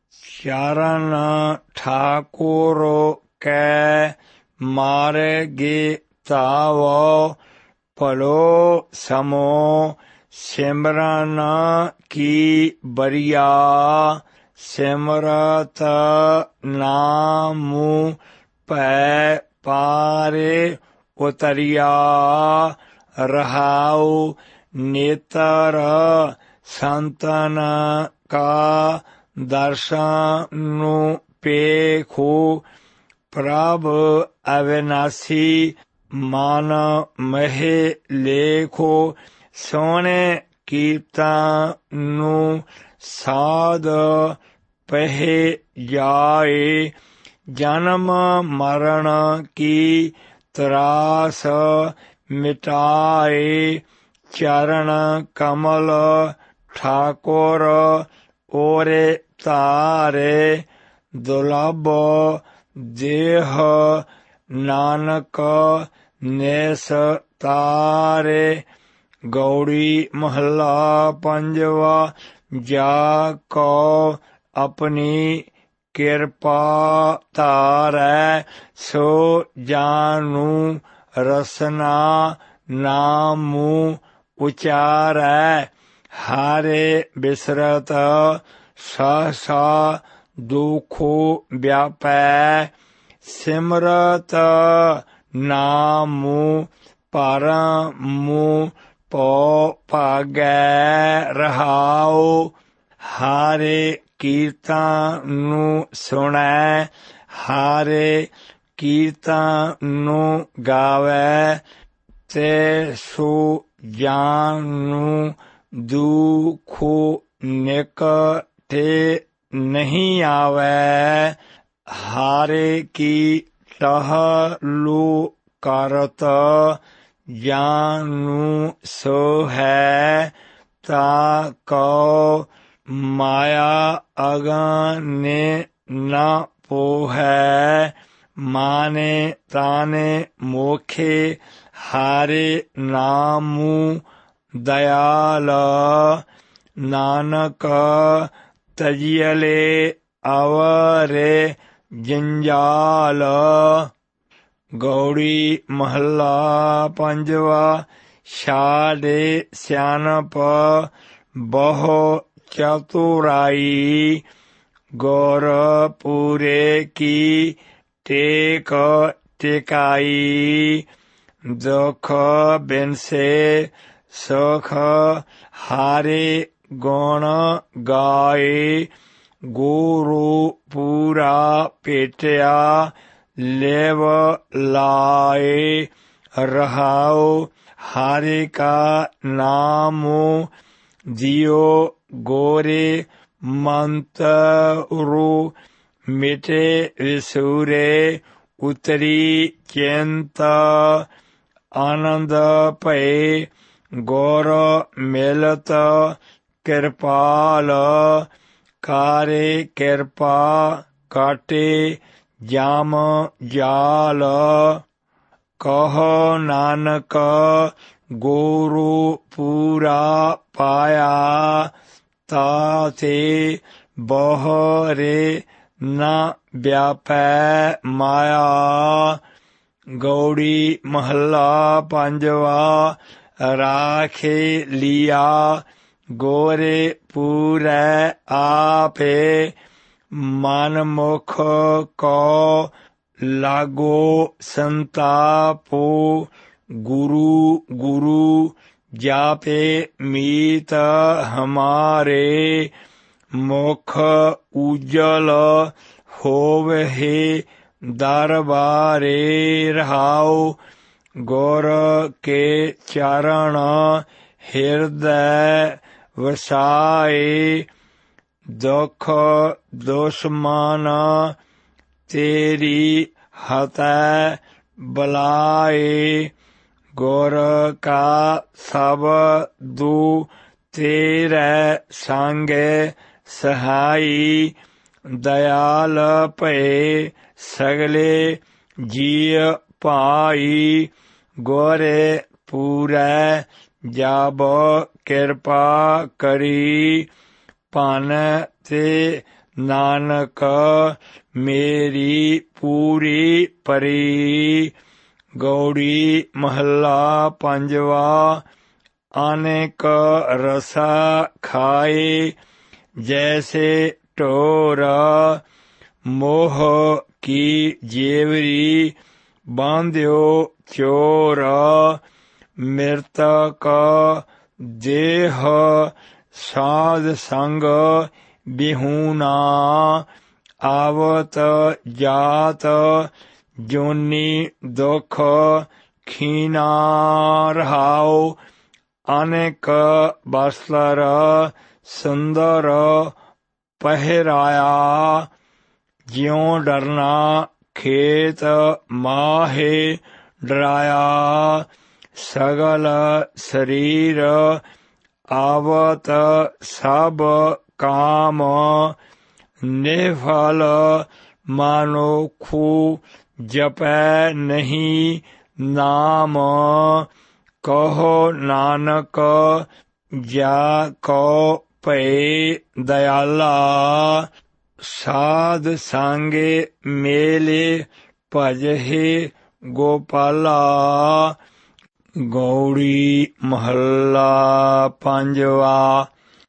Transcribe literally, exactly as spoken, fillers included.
चरण ठाकुर कै मार्गे ताव फलो समो सिमरन की बरिया सिमरत नामु पै पारे उतरिया रहाउ नेतर संतन का दर्शनु पेखो प्रभ अविनाशी मान महे लेखो सोने कीर्तनु साध पहे जाए जन्म मरण की त्रास मिटाए चरण कमल ठाकुर ओरे तारे दुर्लभ देह नानक नेस तारे गौड़ी महला पंजवा जाको अपनी कृपा तारै सो जानू रसना नामू उचारै हारे बिसरत सहसा दुखो व्यापै सिमरत नामू परमु पो भागै रहाओ हारे कीर्तनु सुनै हारे कीर्तनु गावै ते सो जानू दुखो निकटे नहीं आवै हारे की टहलु करत जानू सो है ताको माया अगने न पोहै माने ताने मोखे हारे नामू दयाल नानक तजियले अवरे जंजाल गौड़ी महला पंजवा साडे सियानप बहु चतुराई गौरपुरे की टेक टिकाई दुख बिनसे सुख हारे गुण गाए गुरु पूरा पेटिया लेव लाए रहाओ हारे का नामो जियो गोरे मंतरु मिटे विसूरे उतरी चिंता आनंद पए गौर मिलत कृपाल कारे कृपा काटे जाम जाल कहो नानक गुरु पूरा पाया ताते बहरे न व्यापै माया गौड़ी महला पंजवा राखे लिया गोरे पूरे आपे मन मुख को लागो संतापो गुरु गुरु जापे मीत हमारे मुख उज्जल होवहे दरबारे रहाओ गौर के चरण हृदय वसाए दुख दुश्मन तेरी हतै बलाए गौर का सब दू तेरे संगे सहाई दयाल भये सगले जीय पाई गोरे पूरै जाब कृपा करी पान ते ਨਾਨਕ ਮੇਰੀ ਪੂਰੀ ਪਰੀ। ਗੌੜੀ ਮਹੱਲਾ ਪੰਜਵਾ। ਅਨੇਕ ਰਸਾ ਖਾਏ ਜੈਸੇ ਢੋਰ, ਮੋਹ ਕੀ ਜੇਵਰੀ ਬਾਂਧਿਓ ਚੋਰ। ਮਿਰਤਕ ਦੇਹ ਸਾਧ ਸੰਗ ਬਿਹੂਨਾ, ਆਵਤ ਜਾਤ ਜੋਨੀ ਦੁਖ ਖੀਨਾ ਰਹਾਉ। ਅਨੇਕ ਬਸਤਰ ਸੁੰਦਰ ਪਹਿਰਾਇਆ, ਜਿਉ ਡਰਨਾ ਖੇਤ ਮਾਹੇ ਡਰਾਇਆ। ਸਗਲ ਸਰੀਰ ਆਵਤ ਸਭ ਕਾਮ, ਨਿਫਲ ਮਨੁਖੁ ਜਪੈ ਨਹੀਂ ਨਾਮ। ਕਹੋ ਨਾਨਕ ਜਾ ਕਉ ਭਏ ਦਇਆਲਾ, ਸਾਧ ਸੰਗੇ ਮੇਲੇ ਭਜਹਿ ਗੋਪਾਲਾ। ਗੌੜੀ ਮਹੱਲਾ ਪੰਜਵਾ।